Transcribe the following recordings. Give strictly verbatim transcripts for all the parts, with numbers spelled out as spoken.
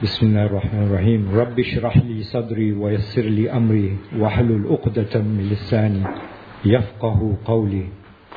بسم الله الرحمن الرحيم رب اشرح لي صدري ويسر لي أمري واحلل عقدة من لساني يفقه قولي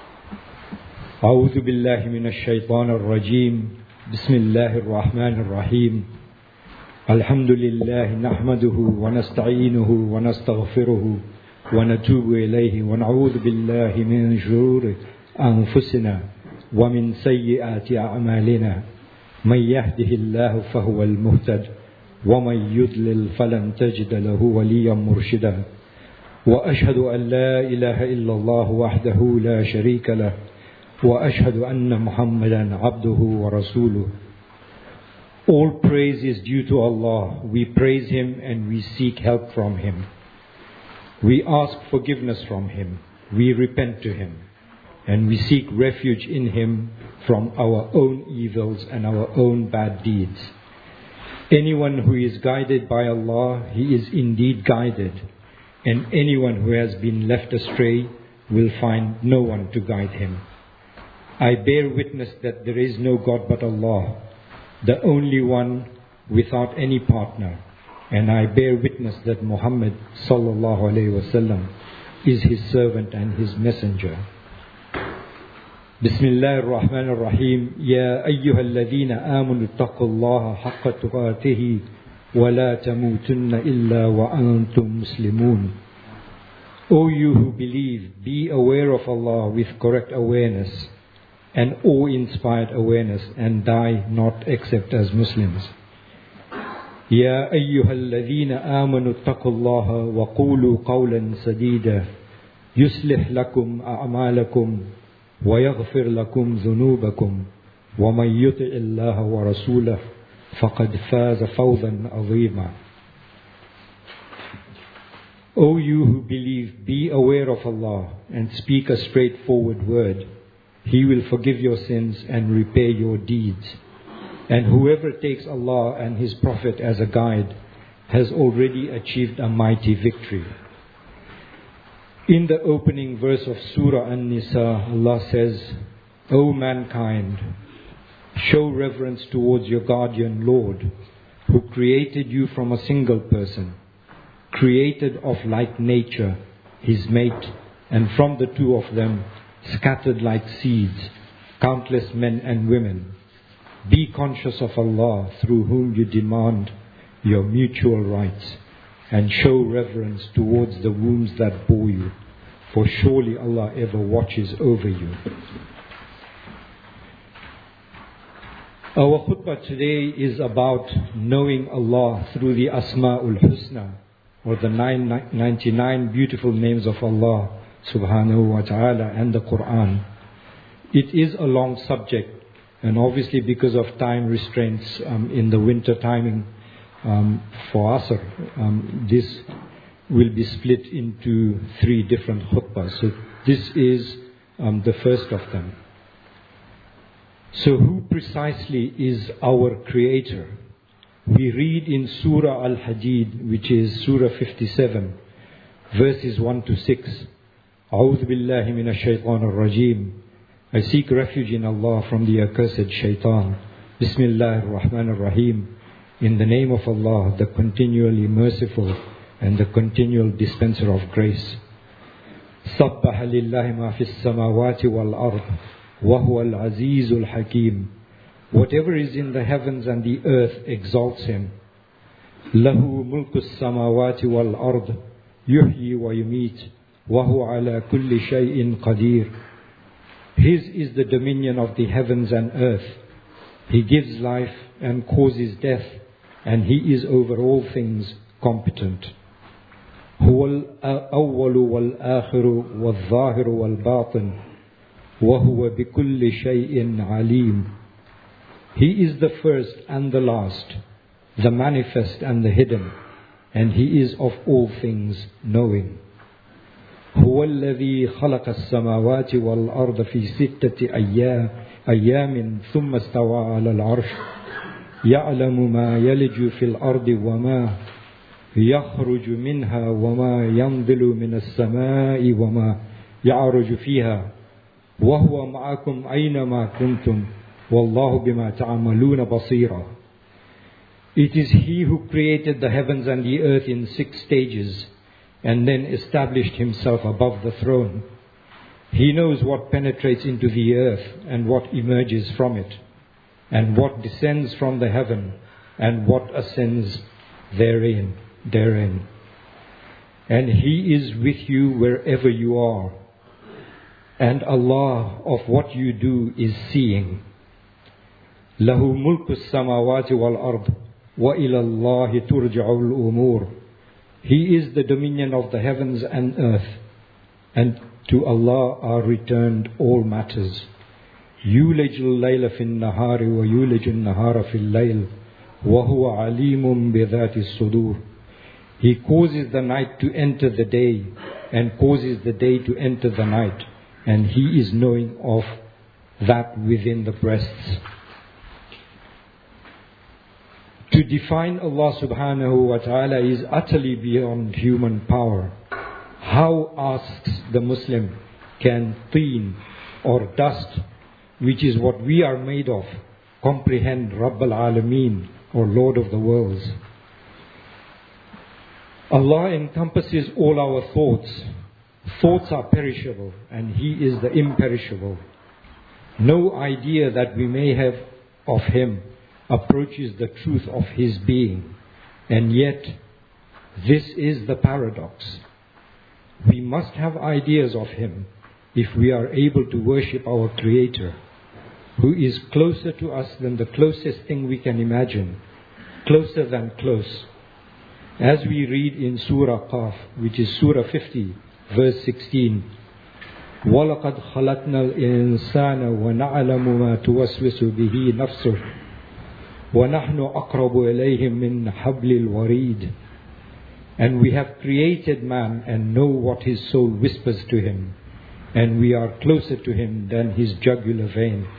أعوذ بالله من الشيطان الرجيم بسم الله الرحمن الرحيم الحمد لله نحمده ونستعينه ونستغفره ونتوب إليه ونعوذ بالله من شرور أنفسنا ومن سيئات أعمالنا من يهده الله فهو المهتد ومن يضلل فلن تجد له وليا مرشدا وأشهد أن لا إله إلا الله وحده لا شريك له وأشهد أن محمدا عبده ورسوله. All praise is due to Allah. We praise Him and we seek help from Him. We ask forgiveness from Him. We repent to Him. And we seek refuge in Him from our own evils and our own bad deeds. Anyone who is guided by Allah, he is indeed guided. And anyone who has been left astray will find no one to guide him. I bear witness that there is no God but Allah, the only one without any partner. And I bear witness that Muhammad sallallahu alayhi wasallam is his servant and his messenger. بسم الله الرحمن الرحيم يا أيها الذين آمنوا اتقوا الله حق تقاته ولا تموتن إلا وأنتم مسلمون. O you who believe, be aware of Allah with correct awareness and awe-inspired awareness, and die not except as Muslims. يا أيها الذين آمنوا اتقوا الله وقولوا قولا سديدا يصلح لكم أعمالكم ويغفر لكم ذنوبكم ومن يطع الله ورسوله فقد فاز فوزا عظيما. O you who believe, be aware of Allah and speak a straightforward word. He will forgive your sins and repay your deeds. And whoever takes Allah and His Prophet as a guide has already achieved a mighty victory. In the opening verse of Surah An-Nisa, Allah says, O mankind, show reverence towards your guardian Lord, who created you from a single person, created of like nature, his mate, and from the two of them, scattered like seeds, countless men and women. Be conscious of Allah, through whom you demand your mutual rights, and show reverence towards the wombs that bore you, for surely Allah ever watches over you. Our khutbah today is about knowing Allah through the Asma'ul Husna, or the ninety-nine beautiful names of Allah subhanahu wa ta'ala, and the Quran. It is a long subject, and obviously because of time restraints um, in the winter timing um, for Asr, um, this will be split into three different khutbahs. So this is um, the first of them. So who precisely is our Creator? We read in Surah Al-Hadid, which is Surah fifty-seven, verses one to six. أعوذ بالله من الشيطان الرجيم. I seek refuge in Allah from the accursed shaitan. Bismillah ar-Rahman ar-Rahim. In the name of Allah, the continually merciful and the continual dispenser of grace. سبح لله ما في السماوات والأرض وهو العزيز الحكيم. Whatever is in the heavens and the earth exalts Him. له ملك السماوات والأرض يحيي ويميت وهو على كل شيء قدير. His is the dominion of the heavens and earth. He gives life and causes death, and He is over all things competent. هو الأول والآخر والظاهر والباطن وهو بكل شيء عليم. He is the first and the last, the manifest and the hidden, and He is of all things knowing. هو الذي خلق السماوات والأرض في ستة أيام أيام ثم استوى على العرش يعلم ما يلج في الأرض وما يخرج منها وما ينزل من السماء وما يعرج فيها وهو معكم أينما كنتم والله بما تعملون بصيرا. It is He who created the heavens and the earth in six stages and then established Himself above the throne. He knows what penetrates into the earth and what emerges from it, and what descends from the heaven and what ascends therein, therein. And He is with you wherever you are. And Allah of what you do is seeing. لَهُ مُلْكُ السَّمَاوَاتِ وَالْأَرْضِ وَإِلَى اللَّهِ تُرْجَعُ الْأُمُورِ. He is the dominion of the heavens and earth, and to Allah are returned all matters. يُولِجُ اللَّيْلَ فِي النَّهَارِ وَيُولِجُ النَّهَارَ فِي اللَّيْلِ وَهُوَ عَلِيمٌ بِذَاتِ الصُّدُورِ. He causes the night to enter the day and causes the day to enter the night, and He is knowing of that within the breasts. To define Allah subhanahu wa ta'ala is utterly beyond human power. How, asks the Muslim, can teen or dust, which is what we are made of, comprehend Rabbul Alameen, or Lord of the worlds? Allah encompasses all our thoughts. Thoughts are perishable, and He is the imperishable. No idea that we may have of Him approaches the truth of His being. And yet, this is the paradox. We must have ideas of Him if we are able to worship our Creator, who is closer to us than the closest thing we can imagine, closer than close. As we read in Surah Qaf, which is Surah fifty, verse sixteen, وَلَقَدْ خَلَقْنَا الْإِنسَانَ وَنَعْلَمُ مَا تُوَسْوِسُ بِهِ نَفْسُهُ وَنَحْنُ أَقْرَبُ إِلَيْهِ مِنْ حَبْلِ الْوَرِيدِ. And we have created man and know what his soul whispers to him, and we are closer to him than his jugular vein.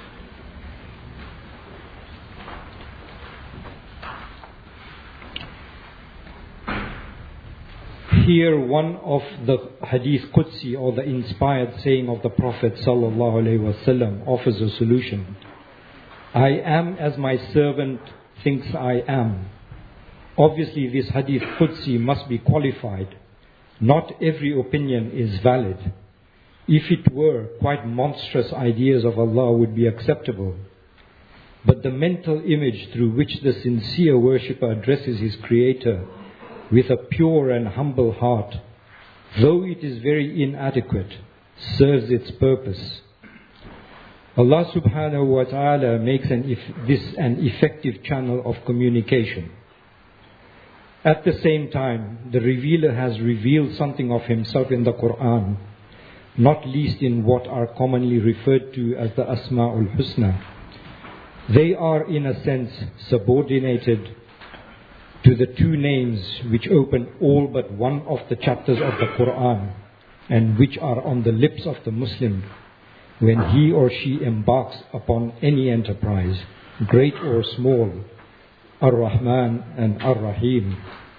Here one of the Hadith Qudsi, or the inspired saying of the Prophet sallallahu alaihi wasallam, offers a solution. I am as my servant thinks I am. Obviously this Hadith Qudsi must be qualified. Not every opinion is valid. If it were, quite monstrous ideas of Allah would be acceptable. But the mental image through which the sincere worshipper addresses his Creator with a pure and humble heart, though it is very inadequate, serves its purpose. Allah subhanahu wa ta'ala makes an if, this an effective channel of communication. At the same time, the Revealer has revealed something of Himself in the Quran, not least in what are commonly referred to as the Asma'ul Husna. They are in a sense subordinated to the two names which open all but one of the chapters of the Quran, and which are on the lips of the Muslim when he or she embarks upon any enterprise, great or small, Ar-Rahman and Ar-Rahim.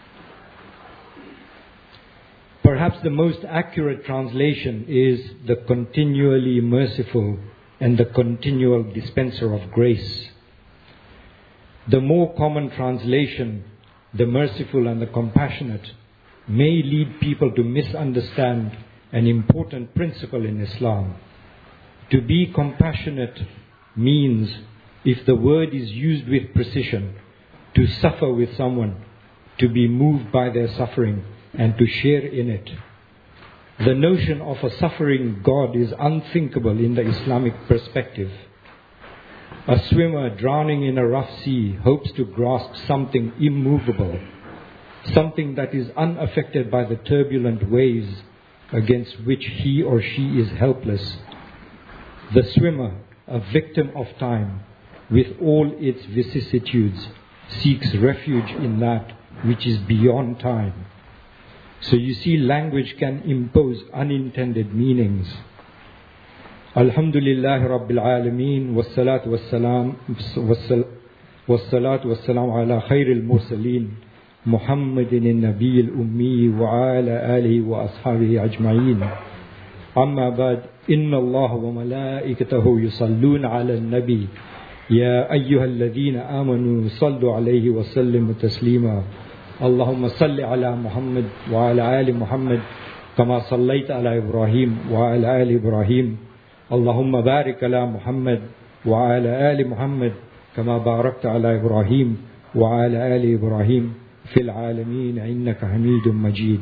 Perhaps the most accurate translation is the continually merciful and the continual dispenser of grace. The more common translation, the merciful and the compassionate, may lead people to misunderstand an important principle in Islam. To be compassionate means, if the word is used with precision, to suffer with someone, to be moved by their suffering and to share in it. The notion of a suffering God is unthinkable in the Islamic perspective. A swimmer drowning in a rough sea hopes to grasp something immovable, something that is unaffected by the turbulent waves against which he or she is helpless. The swimmer, a victim of time, with all its vicissitudes, seeks refuge in that which is beyond time. So you see, language can impose unintended meanings. Alhamdulillah Rabbil Alameen, wassalatu wassalam, wassalatu wassalam ala khairil mursaleen, Muhammadin al-Nabi al-Ummi wa ala alihi wa ashabihi ajma'een. Amma ba'd, inna Allah wa malaikatahu yusalluna ala al-Nabi, يا أيها الذين آمنوا صلوا عليه وسلموا تسليما اللهم صل على محمد وعلى آل محمد كما صليت على إبراهيم وعلى آل إبراهيم اللهم بارك على محمد وعلى آل محمد كما باركت على إبراهيم وعلى آل إبراهيم في العالمين إنك حميد مجيد.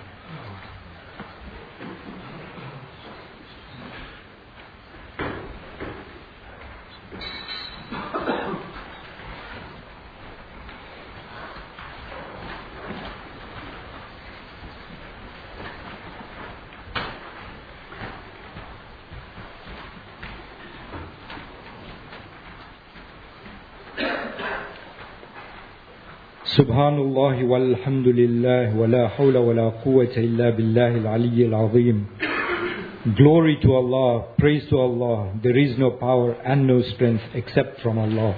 سبحان الله والحمد لله ولا حول ولا قوة إلا بالله العلي العظيم. Glory to Allah, praise to Allah. There is no power and no strength except from Allah.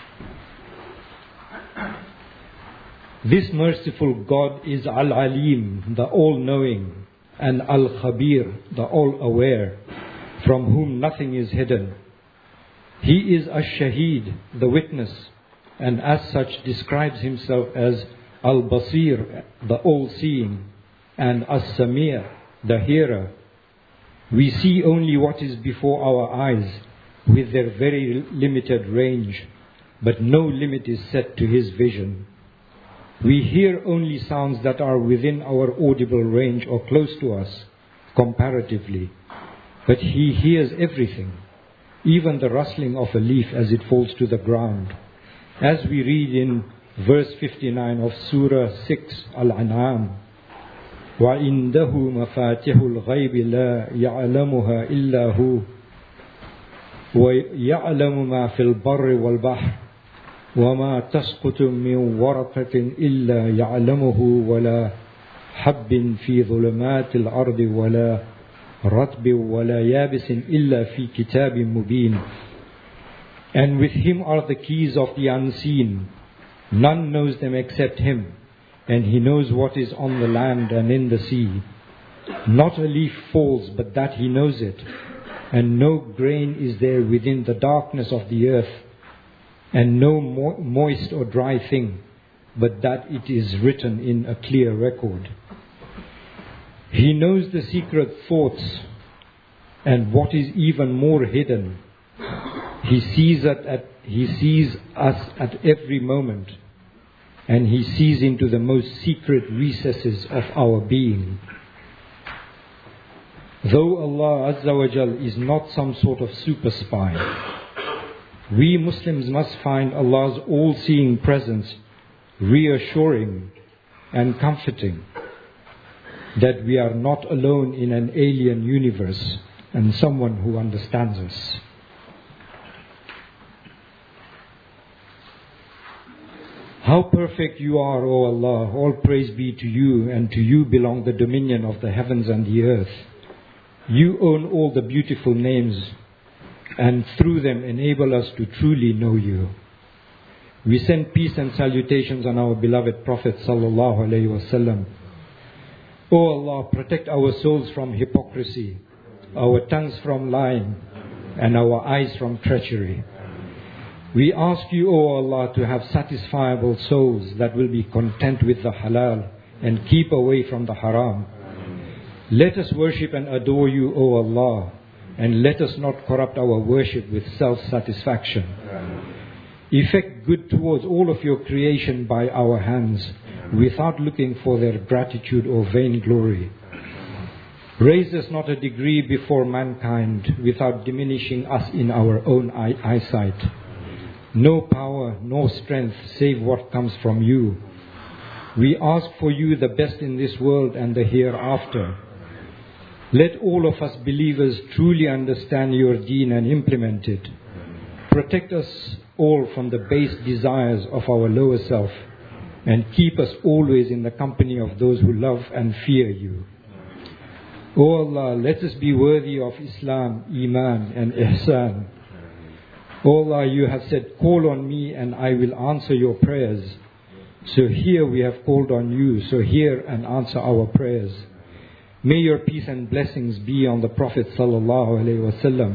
This merciful God is Al-Alim, the all-knowing, and Al-Khabir, the all-aware, from whom nothing is hidden. He is Ash-Shaheed, the witness, and as such describes himself as Al-Basir, the all-seeing, and As-Samir, the hearer. We see only what is before our eyes with their very limited range, but no limit is set to his vision. We hear only sounds that are within our audible range or close to us, comparatively. But he hears everything, even the rustling of a leaf as it falls to the ground. As we read in verse fifty-nine of Surah six, Al-An'am, وَعِنْدَهُ مَفَاتِحُ الْغَيْبِ لَا يَعْلَمُهَا إِلَّا هُوَ وَيَعْلَمُ مَا فِي الْبَرِّ وَالْبَحْرِ وَمَا تَسْقُطُ مِنْ وَرَقَةٍ إِلَّا يَعْلَمُهُ وَلَا حَبٍّ فِي ظُلُمَاتِ الْأَرْضِ وَلَا رَطْبٍ وَلَا يَابِسٍ إِلَّا فِي كِتَابٍ مُبِينٍ. And with him are the keys of the unseen. None knows them except him. And he knows what is on the land and in the sea. Not a leaf falls but that he knows it. And no grain is there within the darkness of the earth. And no mo- moist or dry thing, but that it is written in a clear record. He knows the secret thoughts and what is even more hidden. He sees, at, at, he sees us at every moment, and he sees into the most secret recesses of our being. Though Allah Azza wa Jal is not some sort of super spy, we Muslims must find Allah's all-seeing presence reassuring and comforting, that we are not alone in an alien universe and someone who understands us. How perfect you are, O Allah! All praise be to you, and to you belong the dominion of the heavens and the earth. You own all the beautiful names, and through them enable us to truly know you. We send peace and salutations on our beloved Prophet sallallahu alaihi wasallam. O Allah, protect our souls from hypocrisy, our tongues from lying, and our eyes from treachery. We ask you, O Allah, to have satisfiable souls that will be content with the halal and keep away from the haram. Let us worship and adore you, O Allah, and let us not corrupt our worship with self-satisfaction. Effect good towards all of your creation by our hands, without looking for their gratitude or vainglory. Raise us not a degree before mankind, without diminishing us in our own eye- eyesight. No power, no strength, save what comes from you. We ask for you the best in this world and the hereafter. Let all of us believers truly understand your deen and implement it. Protect us all from the base desires of our lower self, and keep us always in the company of those who love and fear you. O Allah, let us be worthy of Islam, Iman and Ihsan. O Allah, you have said, call on me and I will answer your prayers. So here we have called on you, so hear and answer our prayers. May your peace and blessings be on the Prophet sallallahu alaihi wasallam,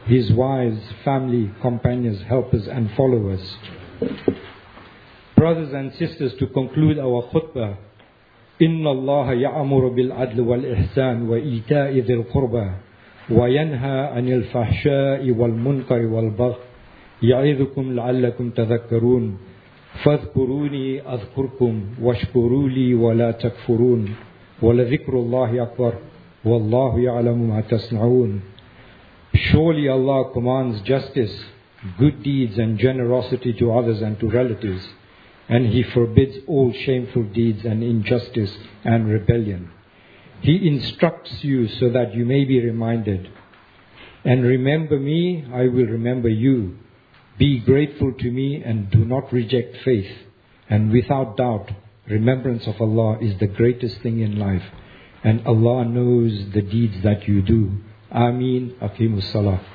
his wives, family, companions, helpers and followers. Brothers and sisters, to conclude our khutbah, إن الله يأمر بالعدل والإحسان وإيتاء ذي القربى وينهى عن الفحشاء والمنكر والبغي يعظكم لعلكم تذكرون فاذكروني أذكركم واشكروا لي ولا تكفرون ولذكر الله أكبر والله يعلم ما تصنعون. Surely Allah commands justice, good deeds and generosity to others and to relatives, and He forbids all shameful deeds and injustice and rebellion. He instructs you so that you may be reminded. And remember me, I will remember you. Be grateful to me and do not reject faith. And without doubt, remembrance of Allah is the greatest thing in life. And Allah knows the deeds that you do. Ameen. Aqimus Salah.